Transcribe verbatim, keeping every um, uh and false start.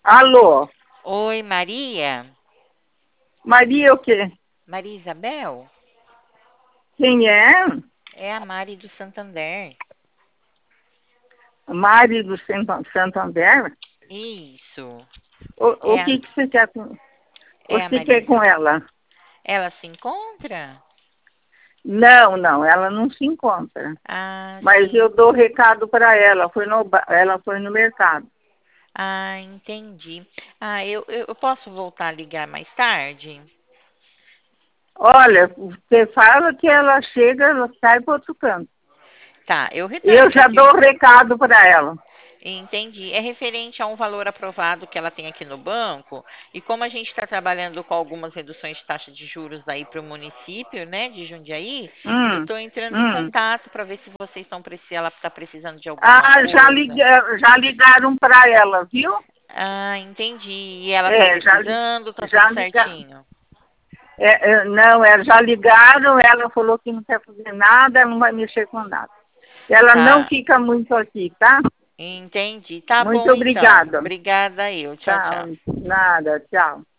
Alô? Oi, Maria? Maria o quê? Maria Isabel? Quem é? É a Mari do Santander. Mari do Santo- Santander? Isso. O, É o a, que, que você quer com, é a você quer Maria com Isabel. ela? Ela se encontra? Não, não, ela não se encontra. Ah, Mas sim. eu dou recado para ela. Foi no, ba- ela foi no mercado. Ah, entendi. Ah, eu, eu eu posso voltar a ligar mais tarde? Olha, você fala que ela chega, ela sai para outro canto. Tá, eu retorno Eu já daqui. dou recado para ela. Entendi. É referente a um valor aprovado que ela tem aqui no banco. E como a gente está trabalhando com algumas reduções de taxa de juros aí para o município, né, de Jundiaí, eu Hum, estou entrando em hum. contato para ver se vocês estão precisando, ela está precisando de alguma Ah, já, coisa. liga, já ligaram para ela, viu? Ah, entendi. E ela está É, já, li- precisando, tá tudo já ligaram. certinho. É, é, não, é, já ligaram, ela falou que não quer fazer nada, ela não vai mexer com nada. Ela não Tá, fica muito aqui, tá? entendi. Tá Muito bom então. obrigada. Obrigada eu. Tchau, Tá, tchau. nada, tchau.